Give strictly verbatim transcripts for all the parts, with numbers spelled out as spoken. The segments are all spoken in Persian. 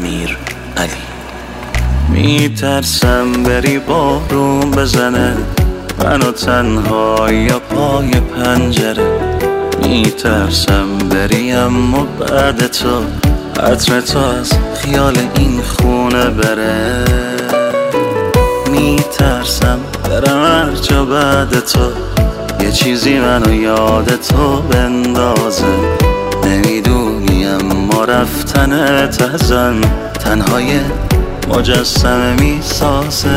امیر علی. میترسم بری بارون بزنه منو تنهایی پای پنجره، میترسم بری اما بعد تو عطر تو از خیال این خونه بره، میترسم برم هر جا بعد تو یه چیزی منو یاد تو بندازه، نمیدونی اما رفتنت ازم تنهای مجسمه میسازه.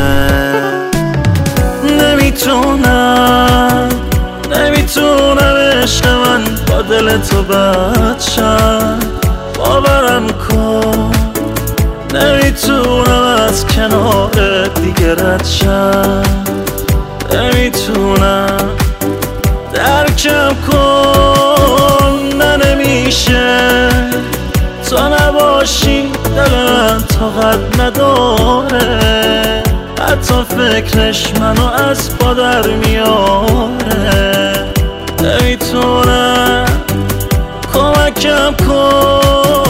نمیتونم نمیتونم عشق من با دل تو بد شم، باورم کن نمیتونم از کنارت دیگه رد شم، نمیتونم درکم کن، نه نمیشه تو نباشی دل من طاقت نداره، حتی فکرش منو از پا در میاره، نمیتونم کمکم کن.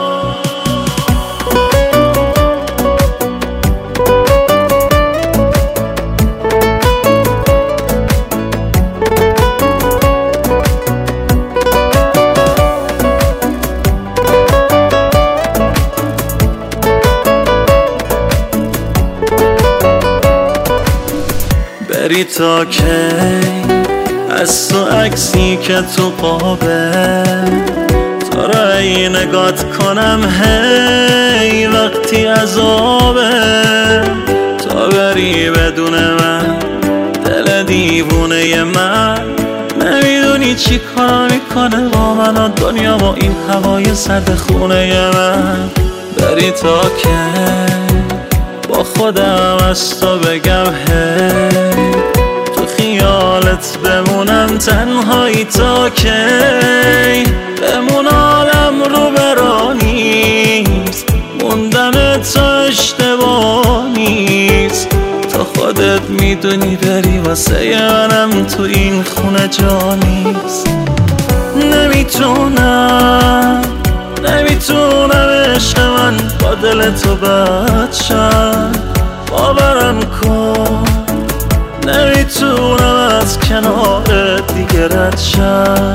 بری تا کی از تو عکسی که تو قابه تو را ای نگات کنم هی وقتی عذابه، تا بری بدون من دل دیوونه من نمیدونی چی کار میکنه با من و دنیا با این هوای سرد خونه من. بری تا کی با خودم از تو بگم هی تو خیالت بمونم تنهایی تا کی، بمون عالم رو برا نیست موندن تو اشتباه نیست، تو خودت میدونی بری واسه منم تو این خونه جا نیست. نمیتونم نمیتونم عشق من با دل تو بد شم، باورم کن نمیتونم از کنارت دیگه رد شم،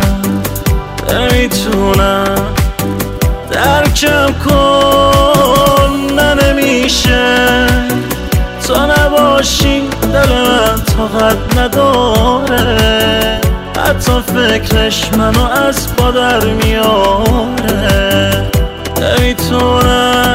نمیتونم درکم کن، نه نمیشه تو نباشی دل من طاقت نداره، حتی فکرش منو از پا در میاره، نمیتونم